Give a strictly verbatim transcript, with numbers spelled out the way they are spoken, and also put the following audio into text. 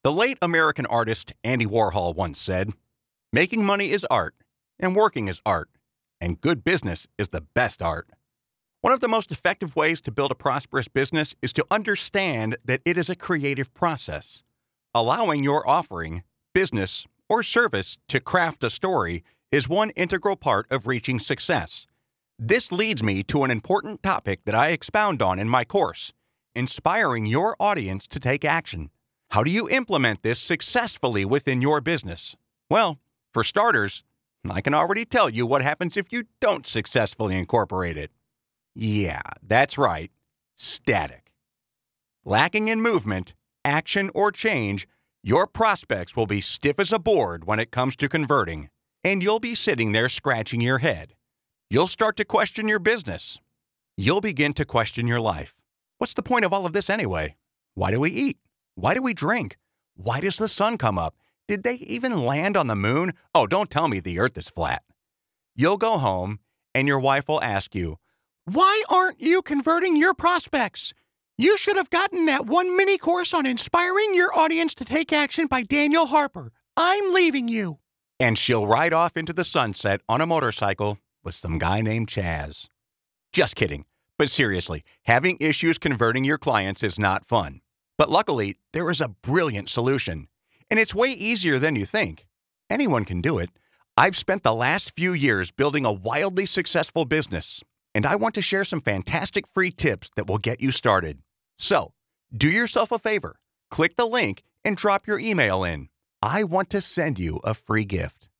The late American artist Andy Warhol once said, "Making money is art, and working is art, and good business is the best art." One of the most effective ways to build a prosperous business is to understand that it is a creative process. Allowing your offering, business, or service to craft a story is one integral part of reaching success. This leads me to an important topic that I expound on in my course, inspiring your audience to take action. How do you implement this successfully within your business? Well, for starters, I can already tell you what happens if you don't successfully incorporate it. Yeah, that's right. Static. Lacking in movement, action, or change, your prospects will be stiff as a board when it comes to converting, and you'll be sitting there scratching your head. You'll start to question your business. You'll begin to question your life. What's the point of all of this anyway? Why do we eat? Why do we drink? Why does the sun come up? Did they even land on the moon? Oh, don't tell me the earth is flat. You'll go home, and your wife will ask you, "Why aren't you converting your prospects? You should have gotten that one mini course on inspiring your audience to take action by Daniel Harper. I'm leaving you." And she'll ride off into the sunset on a motorcycle with some guy named Chaz. Just kidding. But seriously, having issues converting your clients is not fun. But luckily, there is a brilliant solution. And it's way easier than you think. Anyone can do it. I've spent the last few years building a wildly successful business, and I want to share some fantastic free tips that will get you started. So, do yourself a favor. Click the link and drop your email in. I want to send you a free gift.